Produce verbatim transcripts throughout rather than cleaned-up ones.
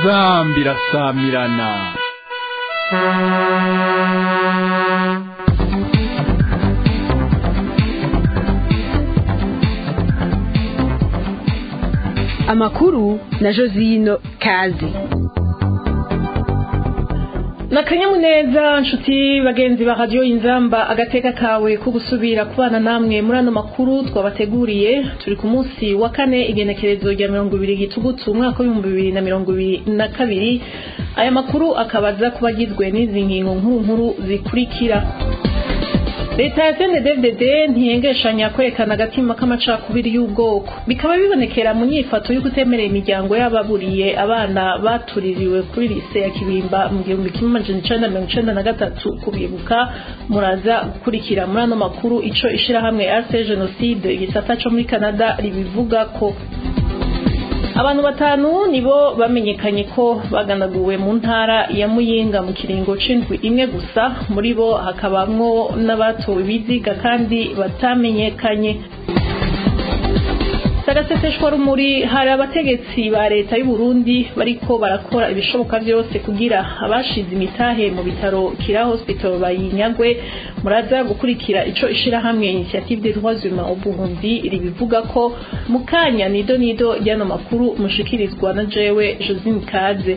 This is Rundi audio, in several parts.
inzamba irasamirana. Amakuru na Josino Kazi. Nakanyamuneza nshuti bagenzi ba radio Inzamba agateka kawe ko gusubira kubana namwe muri ano makuru twabateguriye. Turi ku munsi wa kane igenekerezo rya mirongo ibiri gitugutu umwaka w'ibihumbi bibiri na mirongo ibiri na kabiri. Aya makuru akabaza kubagizwe n'izi ngingo nkuru nkuru zikurikira. Leta ya C N D D F D ntiyengeshanya kwerekana agatima k'amacakubiri y'ubwoko, bikaba bibonekera mu nyifato yo kutemerera imiryango y'ababuriye abana batuririwe kuri lise ya Kibimba mu gihumbi kimwe amajana icenda na mirongo icenda na gatatu kubibuka. Muraza gukurikira muri ano makuru ico ishirahamwe R C Genocide igisata co muri Canada ribivuga ko abantu batanu nibo bamenyekanye ko baganaguwe mu ntara ya Muyinga mu kiringo c'indwi imwe gusa, muri bo hakabamwo n'abatowe ibiziga kandi batamenyekanye. Sagaseseshwa rumuri hari abategetsi ba leta y'u Burundi bariko barakora ibishoboka byose kugira abashize imitahe mu bitaro Kira Hospital bayinyagwe. Muraza gukurikira ico ishirahamwe Initiative des droits humains au Burundi ribivuga ko mukanya nido nido y'ano makuru mushikirizwa na jewe Josine Kaze.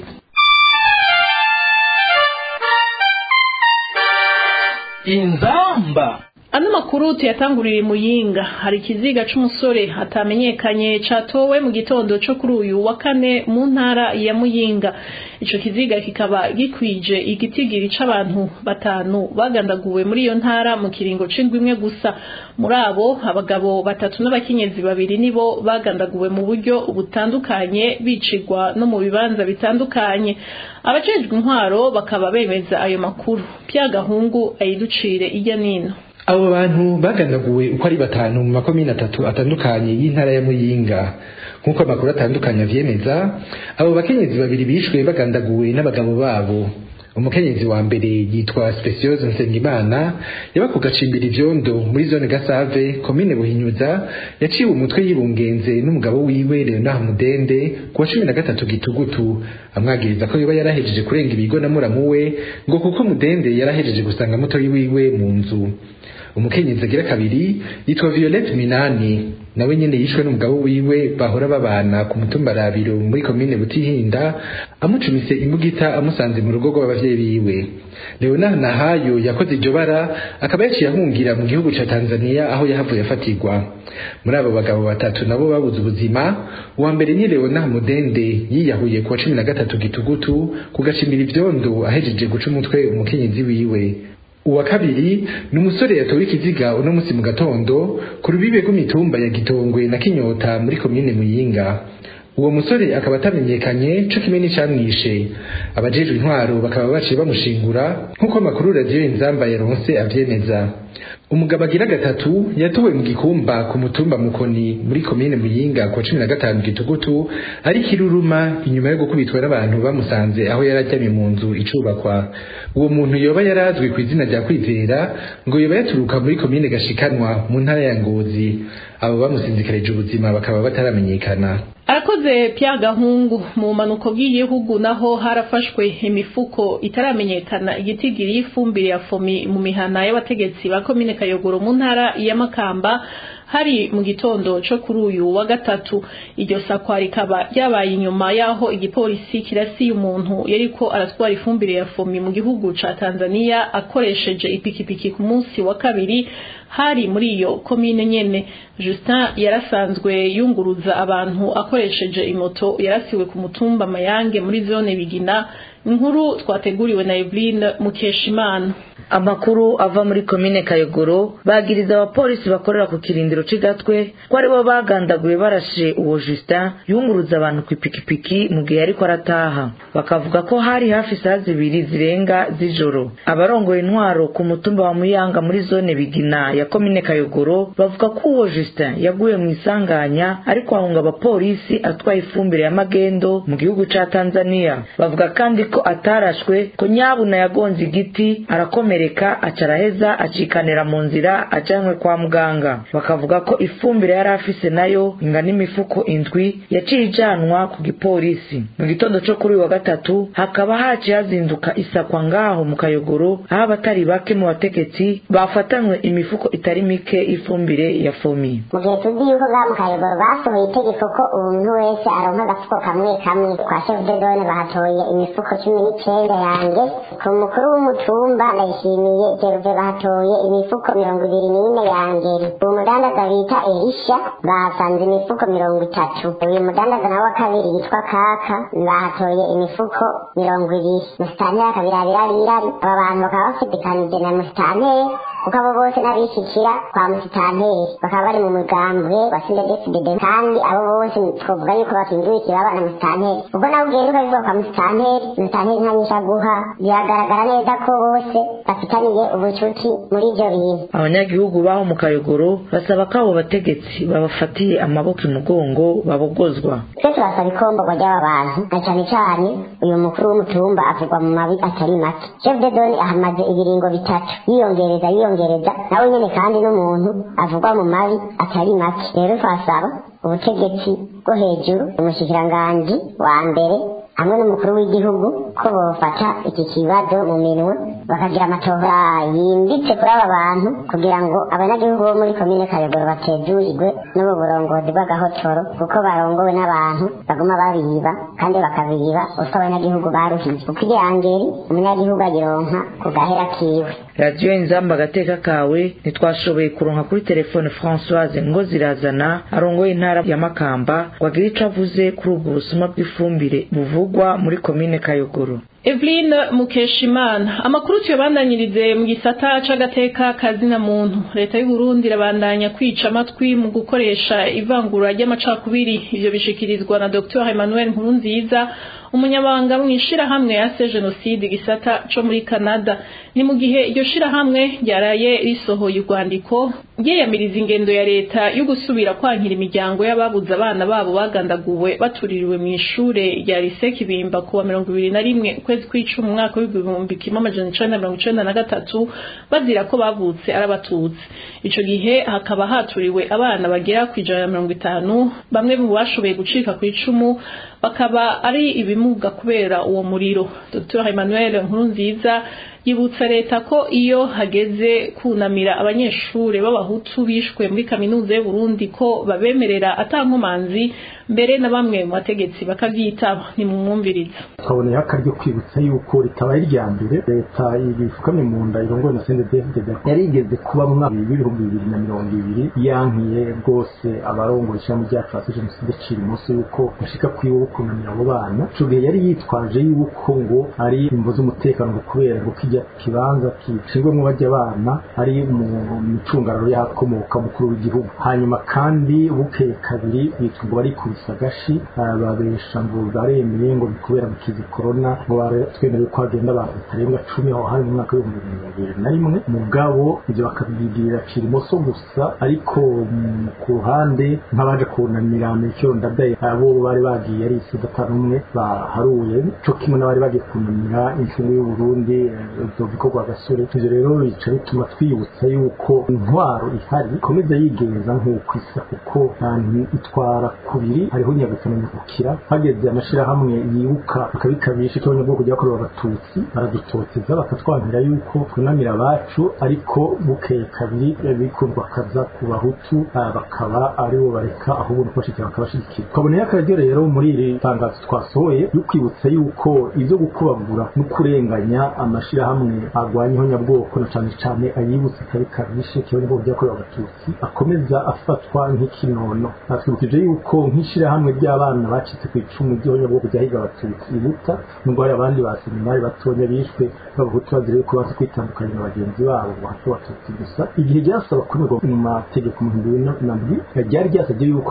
Inzamba. Ano makuru tuyatangurira Muyinga. Hari ikiziga c'umusore atamenyekanye catowe mu gitondo co kuri uyu wa kane mu ntara ya Muyinga. Ico kiziga kikaba gikwije igitigiri c'abantu batanu bagandaguwe muri iyo ntara mu kiringo c'indwi imwe gusa. Muri abo abagabo batatu n'abakenyezi babiri nibo bagandaguwe mu buryo butandukanye bicirwa no mu bibanza bitandukanye. Abajejwe intwaro bakaba bemeza ayo makuru. Pyagahungu ayiducire ijya nino. Abo bantu bagandaguwe uko ari batanu mu makomine atatu atandukanye y'intara ya Muyinga. Nkuko amakuru atandukanye avyemeza, abo bakenyezi babiri bishwe bagandaguwe n'abagabo babo. Umukenyezi wa mbere yitwa Speciose Nsengimana yaba ku gacimbira ivyondo muri zone Gasave komine Buhinyuza, yaciwe umutwe yibungenze n'umugabo wiwe Leonard Mudende kuwa cumi na gatatu gitugutu, amwagiriza ko yoba yarahejeje kurenga ibigo na muramu we ngo kuko Mudende yarahejeje gusanga muto wiwe mu nzu. Umukenyezi agira kabiri yitwa Violette Minani, nawe nyene yishwe n'umugabo wiwe bahora babana ku mutumba Rabiro muri komine Butihinda, amucumise imbugita amusanze mu rugo rw'abavyeyi biwe. Leonard Nahayo yakoze iryo bara akaba yaciye ahungira mu gihugu ca Tanzania aho yahavuye afatirwa. Muri abo bagabo batatu nabo babuze ubuzima, uwa mbere ni Leonard Mudende yiyahuye kuwa cumi na gatatu gitugutu ku gacimbira ivyondo ahejeje guca umutwe umukenyezi wiwe. Uwa kabiri ni umusore yatowe ikiziga uno musi mu gatondo ku rubibe rw'imitumba ya Gitongwe na Kinyota muri komine Muyinga. Uwo musore akaba atamenyekanye co kimwe n'icamwishe. Abajejwe intwaro bakaba baciye bamushingura nkuko amakuru radio Inzamba yaronse avyemeza. Umugabo agira gatatu yatowe mu gikumba ku mutumba Mukoni muri komine Muyinga kwa cumi na gatanu gitugutu ari kiruruma inyuma yo gukubitwa n'abantu bamusanze aho yararyamye mu nzu icubakwa. Uwo muntu yoba yarazwi ku izina rya Kwizera ngo yoba yaturuka muri komine Gashikanwa mu ntara ya Ngozi. Abo bamusinzikarije ubuzima bakaba bataramenyekana. Arakoze Pyagahungu. Mu manuko bw'igihugu naho harafashwe imifuko itaramenyekana igitigiri y'ifumbire ya fomi mu mihana y'abategetsi ba komine Kayogoro mu ntara ya Makamba hari mu gitondo co kuri uyu wa gatatu. Iryo sakwa rikaba ryabaye inyuma yaho igipolisi kirasi umuntu yariko aratwara ifumbire ya fomi mu gihugu ca Tanzania akoresheje ipikipiki ku munsi wa kabiri hari muri iyo komine nyene. Justin yarasanzwe yunguruza abantu akoresheje imoto yarasiwe ku mutumba Mayange muri zone Bigina. Inkuru twateguriwe na Eveline Mukeshimana. Amakuru ava muri komine Kayogoro bagiriza abapolisi bakorera ku kirindiro c'igatwe ko ari bo bagandaguye barashe uwo Justin yunguruza abantu ku ipikipiki mu gihe ariko arataha. Bakavuga ko hari hafi saa zibiri zirenga z'ijoro. Abarongoye intwaro ku mutumba wa Muyanga muri zone Bigina ya komine Kayogoro bavuga ko uwo Justin yaguye mu isanganya ariko ahunga abapolisi atwaye ifumbire ya magendo mu gihugu ca Tanzania. Bavuga kandi ko atarashwe ko nyabuna yagonze igiti arakomereka acaraheza acikanira mu nzira ajanwe kwa muganga. Bakavuga ko ifumbire yari afise nayo ingana imifuko indwi yaciye ijanwa ku gipolisi. Mu gitondo cyo kuri wa gatatu hakaba haciye hazinduka isakwa ngaho mu Kayogoro aho abatari bake mu bategetsi bafatanywe imifuko itari mike ifumbire ya fomi. Mu gihe tuzi yuko bwa mu Kayogoro basohoye itegeko ko umuntu wese aronka agafuko kamwe kamwe, kwa chef de zone bahatoye imifuko cumi n'icenda yanjye, ku mukuru w'umutumba ndayishimiye Jeruve bahatoye imifuko mirongo ibiri n'ine yanjye, umudandaza bita Elisha bahasanze imifuko mirongo itatu, uyu mudandaza nawe wa kabiri yitwa Kaka bahatoye imifuko mirongo ibiri. Musitanteri akabirabira birari, aba bantu bakaba bafitikanije na musitanteri kuko abo bose n'abishikira kwa musitanteri bakaba bari mu mugambwe wa S N D D F D D, kandi abo bose twovuga yuko bakinduye ikibaba na musitanteri. Ubwo nawe ugenda ukabivuga kwa musitanteri, musitanteri ntanyisha guha, biragaragara neza ko bose bafitaniye ubucuti muri ibyo bintu. Abanyagihugu baho mu Kayogoro basaba ko abo bategetsi babafatiye amaboko imugongo babogozwa. Twe turasaba ikomborwa ry'aba bantu, na cyane cyane uyu mukuru w'umutumba avugwa mu mabi atari make. Chef de zone ahamaze ibiringo bitatu yiyongereza yiyongereza nawe nyene, kandi n'umuntu avugwa mu mabi atari make. Rero twasaba ubutegetsi bwo hejuru, umushikiranganji wa mbere hamwe n'umukuru w'igihugu ko bofata iki kibazo mu minwe bakagira amatora yimbitse kuri aba bantu kugira ngo abanyagihugu bo muri komine Kayogoro batejurirwe n'ubu burongozi bw'agahotoro, kuko barongowe n'abantu baguma babiba kandi bakabiba uko abanyagihugu baruhiye. Kuko igihangeri umunyagihugu agironka ku gahera kiwe. Radio Inzamba agateka kawe ntitwashoboye kuronka kuri telefone Françoise ngo zirazana arongoye intara ya Makamba wagira ico avuze kuri ubwo busuma bw'ifumbire buvugwa muri komine Kayogoro. Eveline Mukeshimana, amakuru tuyabandanyirize mu gisata c'agateka kazina muntu. Leta y'u Burundi irabandanya kwica amatwi mu gukoresha ivangura ry'amacakubiri. Ivyo bishikirizwa na Docteur Emmanuel Nkurunziza, umunyabanga mwishira hamwe ya se genocide gisata co muri Canada. Ni mu gihe iryo shira hamwe ryaraye risohoye urwandiko ryeyamiriza ingendo ya leta yo gusubira kwankira imiryango y'ababuze abana babo bagandaguwe batuririwe mu ishure rya Lycée Kibimba kuwa mirongo ibiri na rimwe ukwezi kw'icumi mu mwaka w'ibihumbi kimwe amajana icenda na mirongo icenda na gatatu bazira ko bavutse ari abatutsi. Ico gihe hakaba haturiwe abana bagera ku ijana na mirongo itanu, bamwe mu bashoboye gucika ku icumu bakaba ari ibimuga kubera uwo muriro. Docteur Emmanuel Nkurunziza yibutsa leta ko iyo hageze kunamira abanyeshure b'abahutu bishwe muri kaminuza y'u Burundi ko babemerera atankomanzi, mbere na bamwe mu bategetsi bakavyitaba. Ni mu mwumviriza twaboneye akaryo kwibutsa yuko ritabaye irya mbere leta ibifukamye mu nda irongoye na S N D D F D D yarigeze kuba mu mwaka w'ibihumbi bibiri na mirongo ibiri yankiye rwose abarongoye ishami ryacu ase jenoside ciri munsi yuko bashika kwiwe kunamira abo bana. Ico gihe yari yitwaje yuko ngo ari imvo z'umutekano ngo kubera ngo kijya kibanza kicirwemo bajya abana ari mu micungararo y'akomoka mukuru w'igihugu. Hanyuma kandi bukeye kabiri bitwa ngo bari kubisagashi babesha ngo baremeye ngo bikubera bikizi corona ngo baretwemereye ko hagenda abantu batarenga cumi aho hari mu mwaka w'ibihumbi bibiri na rimwe. Mugabo ibyo bakabigirira Kirimoso gusa, ariko ku ruhande nk'abaje kunamira mu cyo ndadaye abo bari bagiye ari isidatanumwe baharuye cyo kimwe n'abari bagiye kunamira inshungu y'u Burundi bikorwa gasore. Ivyo rero bica bituma twibutsa yuko intwaro ihari ikomeza yigenza nk'uko isa, kuko abantu itwara kubiri hariho nyagusana nyakukira hageze amashira hamwe yibuka akabikabisha cyo nyabwo kujya bakorera abatutsi baradutoteza bakatwangira yuko kunamira abacu, ariko bukeye kabiri bikundwa kaza ku bahutu bakaba aribo bareka ahubwo n'ukoshikira bakabashikira. Twaboneye akaryo rero muri iri tangazo twasohoye yo kwibutsa yuko ivyo gukubagura no kurenganya amashira hamwe agwanyeho nyabwoko na cyane cyane ayibutse kabikabishe cyo nyabwo byakorewe abatutsi akomeza afatwa nk'ikinono. Atwibukije yuko nk'ishira hamwe ry'abana bacitse ku icumu ryo nyabwoko ryahiga abatutsi ibuta, nubwo hari abandi baseminari batonya bishwe babahutu bazire ko bazi kwitandukanya na bagenzi babo ngo hato abatutsi gusa. Igihe ryasaba kumirwa mu mategeko mu bihumbi bibiri na ndwi ryari ryasabye yuko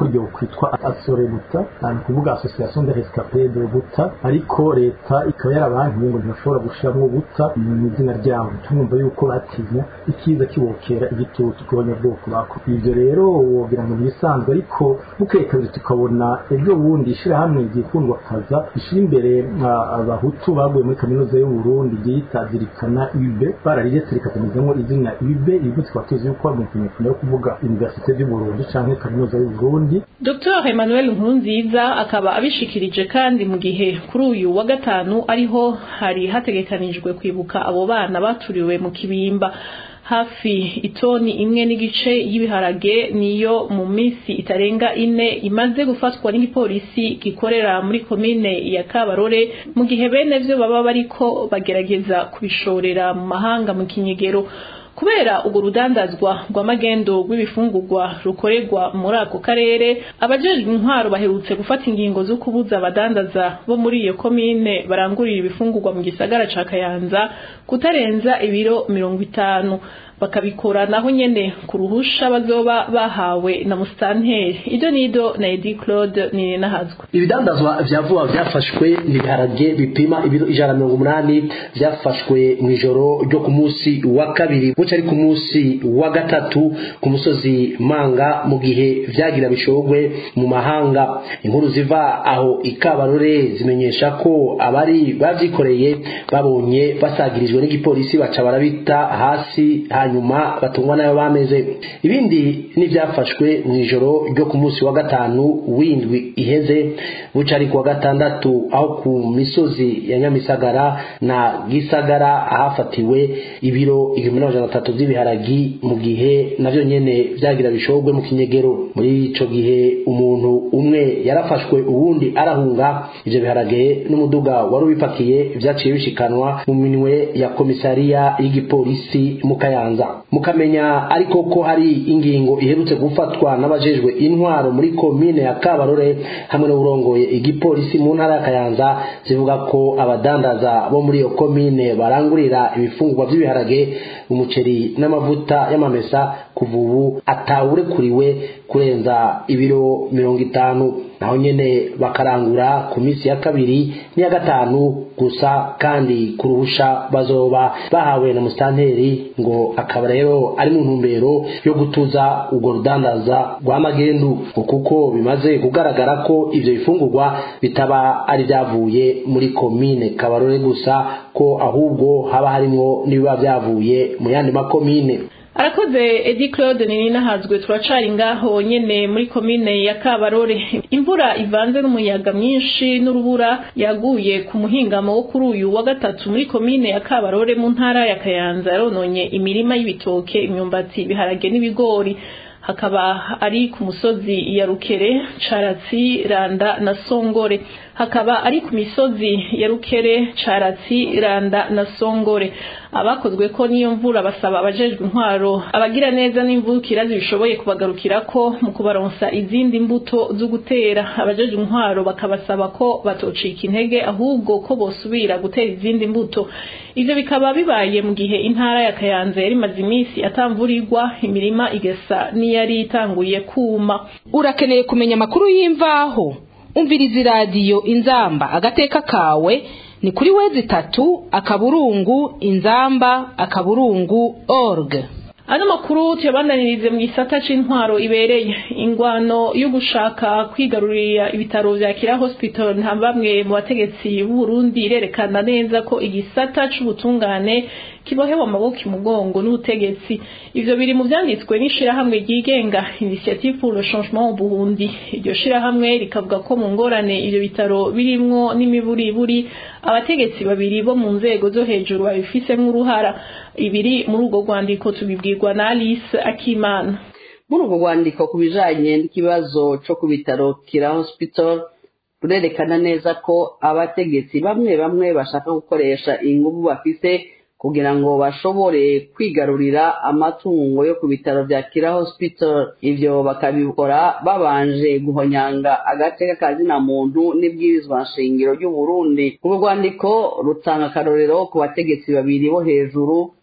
ko ryo kwitwa Asorebuta ni kuvuga Association des Rescapés de Buta ariko leta ikaba yarabankiye ngo ntibashobora gushiramo Buta mu izina ryabo tumumva yuko batinya ikiza kibokera igitutu ku banyabwoko bako ivyo rero wogira ngo bisanzwe ariko bukekabije tukabona ibyo bundi ishira hamwe igikundwa kaza ishira imbere abahutu baguye muri kaminuza y'u Burundi yitazirikana U B bararigetse rikakomezamo izina U B ibyo twatuzi yuko mu kinyarwanda yo kuvuga Université du Burundi canke kaminuza y'u Burundi. Docteur Emmanuel Nkurunziza akaba abishikirije kandi mu gihe kuri uyu wa gatanu ariho hari hategekanijwe kwibuka abo bana baturiwe mu Kibimba hafi itoni imwe n'igice y'ibiharage niyo mu minsi itarenga ine imaze gufatwa n'igipolisi gikorera muri komine ya Kabarore mu gihe bene vyo baba bariko bagerageza kubishorera mu mahanga mu kinyegero kubera ugo rudandazwa rw'amagendo rw'ibifungurwa rukorerwa muri ako karere abajejwe intwaro baherutse gufata ingingo zo kubuza abadandaza bo muri iyo komine barangurira ibifungurwa mu gisagara ca Kayanza kutarenza ibiro mirongo itanu bakabikora naho nyene ku ruhusha bazoba bahawe na mustanteri ido nido na Edi Claude ni nahazwa. Ibidandazwa vya vuba vyafashwe n'ibiharage bipima ibiro ijana na mirongo umunani vyafashwe mu ijoro ryo ku munsi wa kabiri buca ari ku munsi wa gatatu ku musozi Manga mu gihe vyagira bishogwe mu mahanga. Inkuru ziva aho Ikabarore zimenyesha ko abari bavyikoreye babonye basagirijwe n'igipolisi baca barabita hasi hanyuma batungwa nayo bameze. Ibindi n'ivyafashwe mu ijoro ryo ku munsi wa gatanu windwi iheze buca ari ku wa gatandatu aho ku misozi ya Nyamisagara na Gisagara ahafatiwe ibiro igihumbi n'amajana atatu vy'ibiharagi mu gihe navyo nyene vyagira bishogwe mu kinyegero. Muri ico gihe umuntu umwe yarafashwe uwundi arahunga. Ivyo biharage n'umuduga wari ubipakiye vyaciye bishikanwa mu minwe ya komisariya y'igipolisi mu Kayanza. Mukamenya ariko ko hari ingingo iherutse gufatwa n'abajejwe intwaro muri komine ya Kabarore hamwe n'urongoye igipolisi mu ntara ya Kayanza zivuga ko abadandaza bo muri iyo komine barangurira ibifungurwa by'ibiharage umuceri n'amavuta y'amamesa kuva ubu atawurekuriwe kurenza ibiro mirongo itanu naho nyene bakarangura ku minsi ya kabiri n'iya gatanu gusa kandi kuruhusha bazoba bahawe na mustanteri ngo akaba rero ari mu ntumbero yo gutuza urwo rudandaza rw'amagendu kuko bimaze kugaragara ko ivyo bifungurwa bitaba ari vyavuye muri komine Kabarore gusa ko ahubwo haba harimo nibiba vyavuye mu yandi makomine. Arakoze Edi Claude ni nahazwe turacari ngaho nyene muri komine ya Kabarore. Imvura ivanze n'umuyaga mwinshi n'urubura yaguye ku muhingamo wo kuri uyu wa gatatu muri komine ya Kabarore mu ntara ya Kayanza yarononye imirima y'ibitoke imyumbati ibiharage n'ibigori. Hakaba ari ku musozi ya Rukere, Caratsi, Randa na Songore. Hakaba ari ku misozi ya Rukere, Caratsi, Randa na Songore. Abakozwe ko niyo mvura basaba abajejwe intwaro abagira neza n'imvukira zibishoboye kubagarukirako mu kubaronsa izindi mbuto zo gutera. Abajejwe intwaro bakabasaba ko batocika intege ahubwo ko bosubira gutera izindi mbuto. Ivyo bikaba bibaye mu gihe intara ya Kayanza yari maze iminsi atamvurirwa imirima igesa ni yari itanguye kuma. Urakeneye kumenya makuru y'imvaho umviriza radio Inzamba agateka kawe ni kuri wezi tatu akaburungu inzamba akaburungu org. Ano makuru tuyabandanirize mu gisata c'intwaro ibereye ingwano yo gushaka kwigarurira ibitaro vya Kira Hospital nta bamwe mu bategetsi b'u Burundi irerekana neza ko igisata c'ubutungane kibohewe amaboko imugongo n'ubutegetsi. Ivyo biri mu vyanditswe n'ishirahamwe ryigenga Initiative pour le Changement au Burundi. Iryo shirahamwe rikavuga ko mu ngorane ivyo bitaro birimwo n'imiburiburi abategetsi babiri bo mu nzego zo hejuru babifisemwo uruhara. Ibiri muri urwo rwandiko tubibwirwa na Alice Akimana. Muri urwo rwandiko ku bijanye n'ikibazo co ku bitaro Kira Hospital rurerekana neza ko abategetsi bamwe bamwe bashaka gukoresha inguvu bafise kugira ngo bashobore kwigarurira amatungo yo ku bitaro vya Kira Hospital. Ivyo bakabikora babanje guhonyanga agateka kazina muntu n'ibwirizwa nshingiro ry'u Burundi. Urwo rwandiko rutanga akarorero ku bategetsi babiri bo hejuru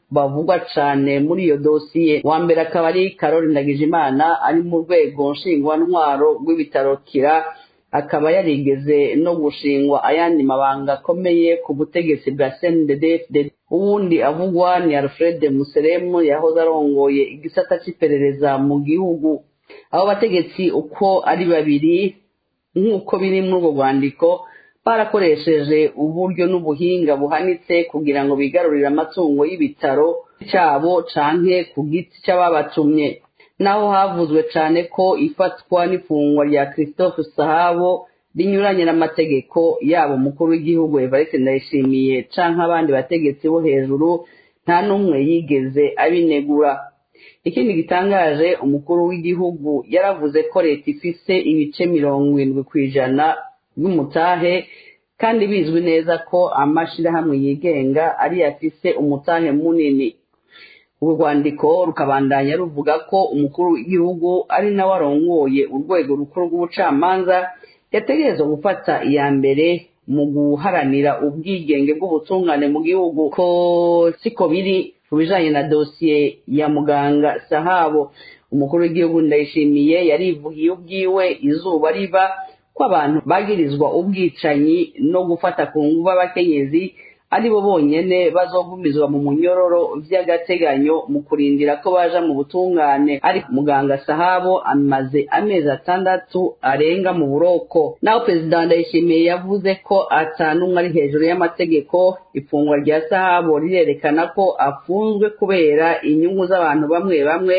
bavugwa cane muri iyo dosiye. Wa mbere akaba ari Karoli Ndagijimana ari mu rwego nshingwantwaro rw'ibitaro Kira, akaba yarigeze no gushingwa ayandi mabanga akomeye ku butegetsi bwa C N D D F D. Uwundi avugwa ni Alfred Museremu yahoze arongoye igisata c'iperereza mu gihugu. Abo bategetsi uko ari babiri nk'uko biri muri urwo rwandiko barakoresheje uburyo n'ubuhinga buhanitse kugira ngo bigarurire amatungo y'ibitaro cyabo canke ku giti c'ababatumye. Naho havuzwe cane ko ifatwa n'ifungwa rya Christophe Sahabo rinyuranye n'amategeko yabo mukuru w'igihugu Evariste Ndayishimiye canke abandi bategetsi bo hejuru, nta n'umwe yigeze abinegura. Ikindi gitangaje, umukuru w'igihugu yaravuze ko leta ifise ibice mirongo indwi kw'ijana y'umutahe, kandi bizwi neza ko amashirahamwe yigenga ari yafise umutahe munini. Uru rwandiko rukabandanya ruvuga ko umukuru w'igihugu ari nawe arongoye urwego rukuru rw'ubucamanza yategerezwa gufata iya mbere mu guharanira ubwigenge bw'ubutungane mu gihugu, ko siko biri ku bijanye na dosiye ya muganga Sahabo. Umukuru w'igihugu Ndayishimiye yarivugiye ubwiwe izuba riva ko abantu bagirizwa ubwicanyi no gufata ku nguvu abakenyezi ari bo bonyene bazogumizwa mu munyororo vy'agateganyo mu kurindira ko baja mu butungane. Ariko muganga Sahabo amaze amezi atandatu arenga mu buroko. Naho Perezida Ndayishimiye yavuze ko atanumwe ari hejuru y'amategeko, ifungwa rya Sahabo rirerekana ko afunzwe kubera inyungu z'abantu bamwe bamwe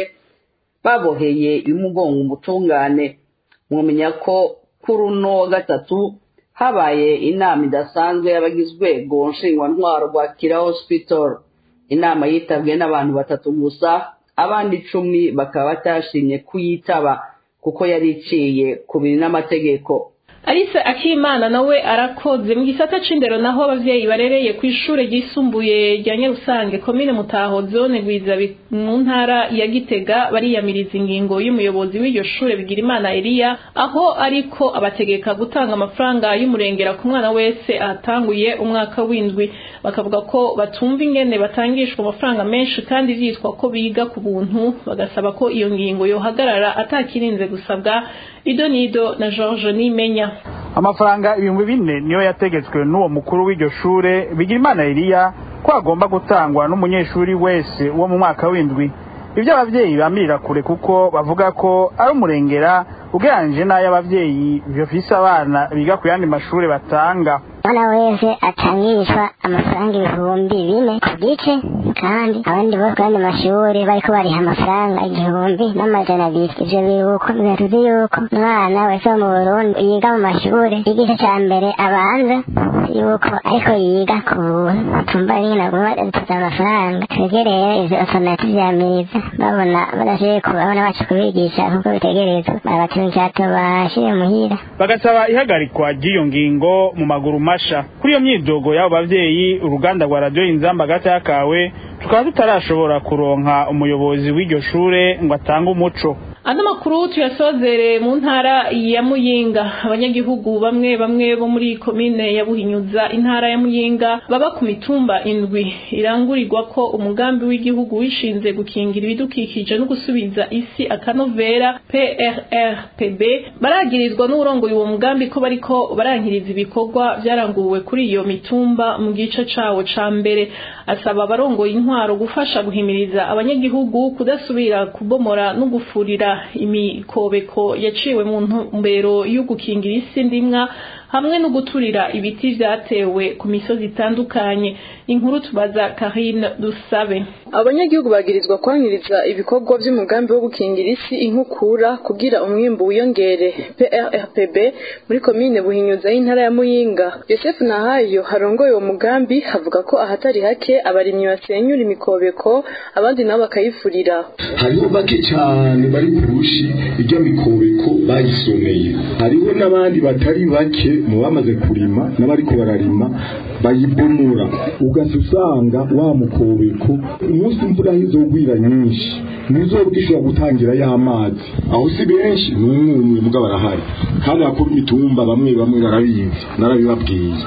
baboheye imugongo ubutungane. Mwomenya ko kuri uno wa gatatu habaye inama idasanzwe y'abagizwe nshingwantwaro rwa Kira Hospital. Inama yitabwe n'abantu batatu gusa, abandi icumi bakaba batashimye kuyitaba kuko yari iciye ku biri n'amategeko. Alice Akimana nawe arakoze. Mu gisata c'indero naho abavyeyi barereye ku ishure ryisumbuye rya Nyarusange komine Mutaho zone Gwiza mu ntara ya Gitega bariyamiriza ingingo y'umuyobozi w'iryo shure Bigirimana Elia, aho ariko abategeka gutanga amafaranga y'umurengera ku mwana wese atanguye umwaka w'indwi. Bakavuga ko batumva ingene batangishwa amafaranga menshi kandi vyitwa ko biga ku buntu, bagasaba ko iyo ngingo yohagarara atakirinze gusabwa. Idonido na George Nimenya. Amafaranga ibihumbi bine niyo yategetswe n'uwo mukuru w'iryo shure Bigirimana Elia ko agomba gutangwa n'umunyeshuri wese wo mu mwaka w'indwi. Ibyo abavyeyi bamirira kure kuko bavuga ko ari umurengera ugereranyije n'ay'abavyeyi bafise abana biga ku yandi mashure batanga. Mwana wese atangishwa amafaranga ibihumbi bine ku gice, kandi abandi bose kandi mashuri bariko bariha amafaranga igihumbi n'amajana abiri. Ivyo biruko bivuze yuko umwana wese wo mu Burundi yiga mu mashuri igice ca mbere abanza yuko ariko yiga ku buntu. Tumva nyine aguma dutuza amafaranga, twegereye ivyo sonati vyamiriza babona badashoboye kubabona baca kubigisha kuko bitegerezwa barabatuma icato bashire muhira, bagasaba ihagarikwa ry'iyo ngingo mu maguru masha. Kuri iyo myidogo y'abo bavyeyi, uruganda rwa Radio Inzamba gatakawe tukaba tutarashobora kuronka umuyobozi w'iryo shure ngo atange umuco. Ano makuru tuyasozere mu ntara ya Muyinga. Abanyagihugu bamwe bamwe bo muri komine ya Buhinyuza intara ya Muyinga baba ku mitumba indwi irangurirwa ko umugambi w'igihugu wishinze gukingira ibidukikije no gusubiza isi akanovera P R R P B baragirizwa n'urongoye uwo mugambi ko bariko barankiriza ibikorwa byaranguwe kuri iyo mitumba mu gice cawo ca mbere. Asaba abarongoye intwaro gufasha guhimiriza abanyagihugu kudasubira kubomora no gufurira imikobeko yaciwe mu ntumbero yo gukingira isi ndimwa hamwe no guturira ibiti vyatewe ku misozi itandukanye. Inkuru tubaza Karine Dusabe. Abanyagihugu bagirizwa kwankiriza ibikorwa by'umugambi wo gukingira isi inkukura kugira umwimbu wiyongere P R R P B muri komine Buhinyuza y'intara ya Muyinga. Joseph Nahayo harongoye uwo mugambi havuga ko ahatari hake abarimyi basenyura imikobeko abandi nabo bakayifurira. Hariho bake cyane bari kurushi iryo mikobeko bayisomeye, hariho n'abandi batari bake mu bamaze kurima n'abari ko bararima bayibonura, ugasanga wa mukobeko umunsi imvura izogwira nyinshi nizobwishobora gutangira y'amazi aho si benshi n'umwe mugabo arahari, kandi akora imitumba bamwe bamwe barabizi narabibabwiye.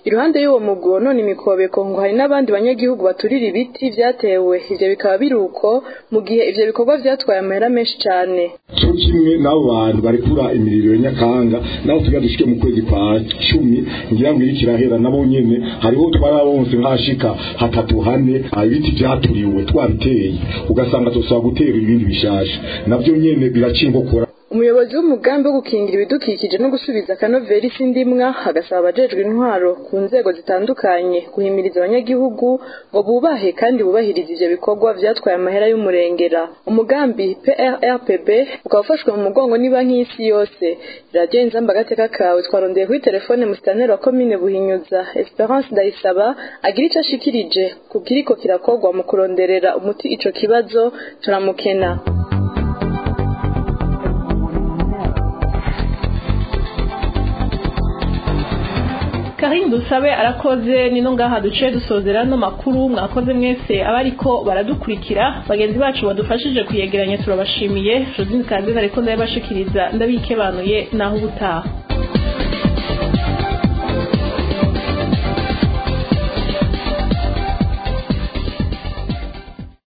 iruhande y'uwo mugwi wonona imikobeko ngo hari n'abandi banyagihugu baturira ibiti vyatewe ivyo bikaba biri uko mu gihe ivyo bikorwa vyatwaye amahera menshi cane cyo kimwe n'abo bantu barekura imiriro ya Nyakanga naho tuga dushike mu kwezi kwa cumi ngira ngo irikirahera nabo nyene hariho twarabonse nkashika hatatu hane ibiti vyaturiwe twabiteye ugasanga tosaba gutera ibindi bishasha navyo nyene biracinkokora. umuyobozi w'umugambi wo gukingira ibidukikije no gusubiza akanoveri sindimwa agasaba abajejwe intwaro ku nzego zitandukanye guhimiriza abanyagihugu ngo bubahe kandi bubahirize ivyo bikorwa vyatwaye amahera y'umurengera. umugambi P R R P B ukaba ufashwe mu mugongo ni banki y'isi yose. Radio Inzamba agateka kawe twarondeye kuri telefone musitanteri wa komine Buhinyuza Esperance Ndayisaba agira ico ashikirije ku kiriko kirakorwa mu kuronderera umuti ico kibazo turamukena. Karim Dusabe arakoze nino ngaha duce dusozera no makuru mwakoze mwese abariko baradukurikira bagenzi bacu badufashije kuyegeranya turabashimiye Josine Kandeza ariko ndabashikiriza ndabikebanuye naho ubutaha.